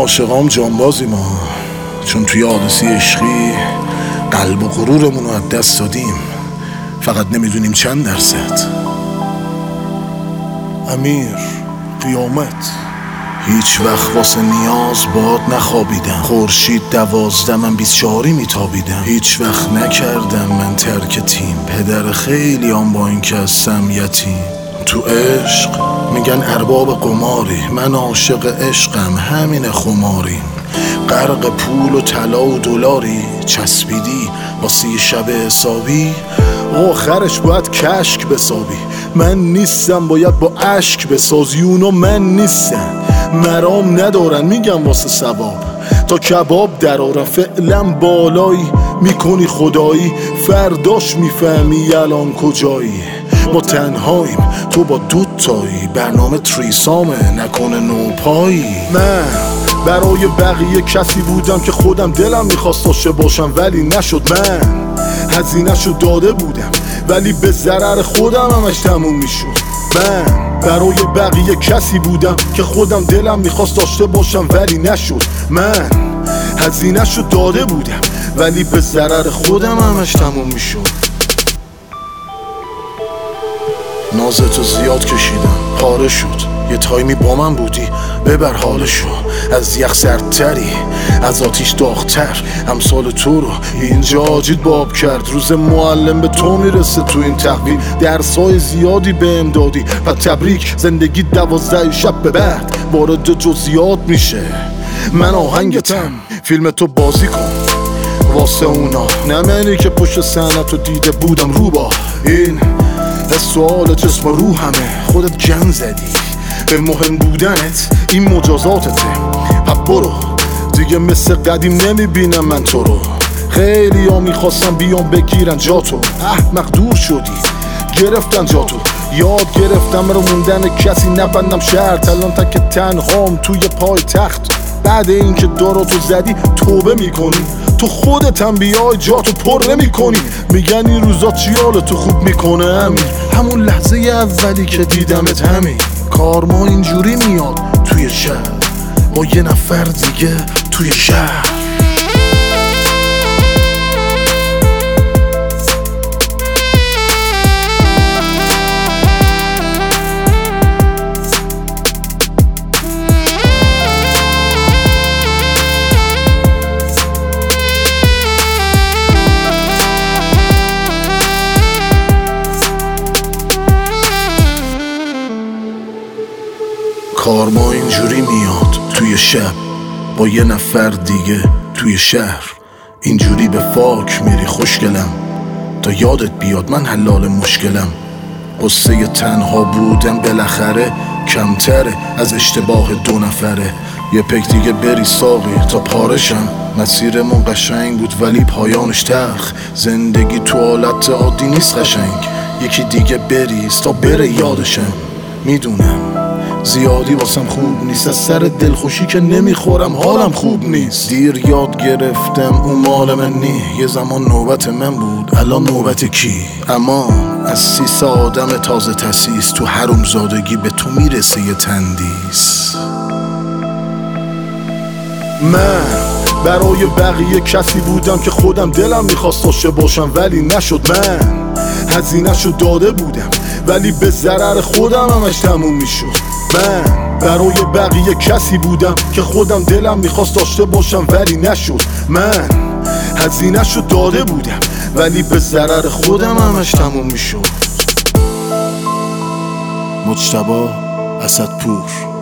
عاشقام جانبازی ما، چون توی آدرسی عشقی قلب و غرورمون رو از دست دادیم، فقط نمیدونیم چند درصد. امیر قیامت. هیچ وقت واسه نیاز باد نخوابیدم، خورشید 12 من 24 میتابیدم. هیچ وقت نکردم من ترک تیم، پدر خیلی هم با این که هستم یتیم. تو عشق میگن ارباب قماری، من عاشق عشقم، همین خماریم. غرق پول و طلا و دلاری، چسبیدی واسه یه شب حسابی، آخرش باید کشک بسابی. من نیستم باید با اشک بسازی، اونا من نیستم، مرام ندارن میگم واسه ثواب. تا کباب درارم فعلا بالایی، میکنی خدایی فرداش میفهمی الان کجایی. ما تنهاییم تو با دوتایی، برنامه تریسامه نکنه نوپایی. من برای بقیه کسی بودم که خودم دلم میخواست داشته باشم ولی نشد. من هزینه‌شو داده بودم ولی به ضرر خودم همش تموم میشد. من برای بقیه کسی بودم که خودم دلم میخواست داشته باشم ولی نشد. من هزینه‌شو داده بودم ولی به ضرر خودم همش تموم میشد. نازتو زیاد کشیدم پاره شد، یه تایمی با من بودی ببر حالشو. از یخ سردتری از آتیش داغتر، امثال تو رو اینجا آجید باب کرد. روز معلم به تو میرسه تو این تحویل، درسای زیادی بهم دادی و تبریک. زندگی 12 شب به بعد وارد جزئیات میشه. من آهنگتم فیلم تو بازی کن واسه اونا، نمینی که پشت صحنه‌تو دیده بودم رو با این سوال جسم و روحمه. خودت جن زدی به مهم بودنت، این مجازاتته. پس برو دیگه مثل قدیم نمیبینم من تو رو. خیلی ها میخواستم بیام بگیرن جاتو، احمق دور شدی گرفتن جاتو. یاد گرفتم رو موندن کسی نبندم شرط، الان تک تنهام توی پای تخت. بعد اینکه داراتو زدی توبه میکنی، تو خودت هم بیای جاتو پر نمیکنی. میگن این روزا چی حالتو خوب میکنه امیر، همون لحظه اولی که دیدمت همین. کارما اینجوری میاد توی شهر با یه نفر دیگه توی شهر. کارما اینجوری میاد توی شب با یه نفر دیگه توی شهر. اینجوری به فاک میری خوشگلم تا یادت بیاد من حلال مشکلم. قصه تنها بودم بالاخره کمتره از اشتباه 2 نفره. یه پک دیگه بری ساقی تا پارشم، مسیرمون قشنگ بود ولی پایانش تلخ. زندگی تو حالت عادی نیست قشنگ، یکی دیگه بریز تا بره یادشم. میدونم زیادی واسم خوب نیست، از سر دلخوشی که نمیخورم حالم خوب نیست. دیر یاد گرفتم اون مال من نی، یه زمان نوبت من بود الان نوبت کی. اما از 3 آدم تازه تاسیس، تو حروم زادگی به تو میرسه یه تندیس. من برای بقیه کسی بودم که خودم دلم میخواست داشته باشم ولی نشد. من هزینه‌شو داده بودم ولی به ضرر خودم همش تموم میشد. من برای بقیه کسی بودم که خودم دلم میخواست داشته باشم ولی نشد. من هزینه‌شو داده بودم ولی به ضرر خودم همش تموم میشد. مجتبی اسدپور.